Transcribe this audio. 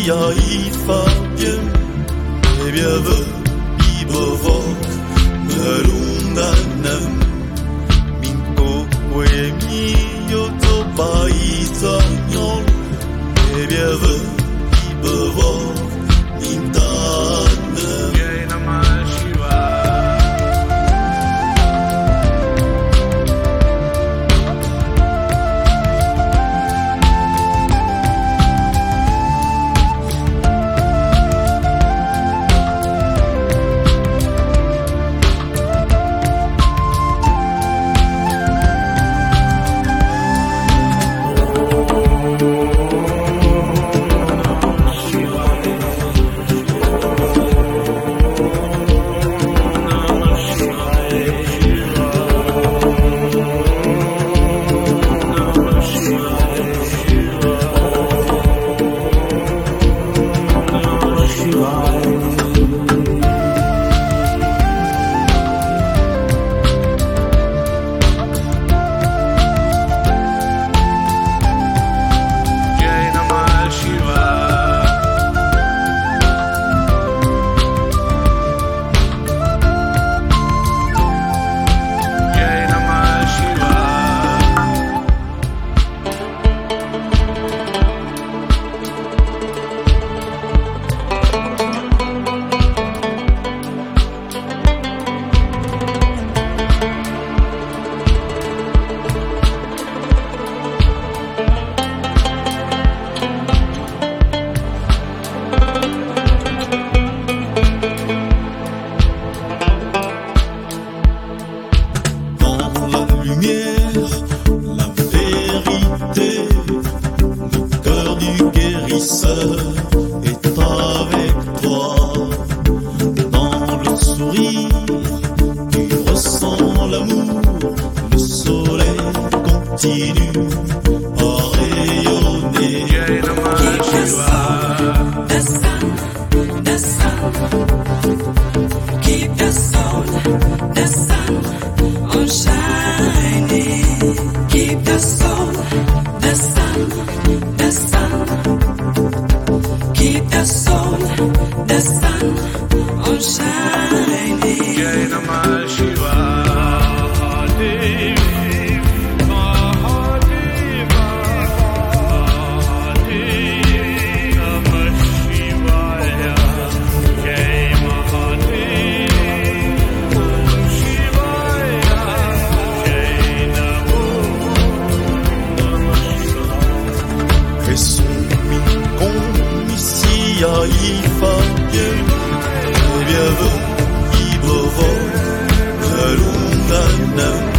misia i fabien e bieve i bevor melundanem minko poemi yoto paisagnon e bieve i bevor mintanem la vérité, le cœur du guérisseur est avec toi. Dans le sourire, tu ressens l'amour, le soleil continue à rayonner. Keep the sun, the sun on shining. Keep the sun, the sun, the sun. Keep the sun, the sun on shining. Jai Namah Shivaya. I fabien e bieve i bevor melundanem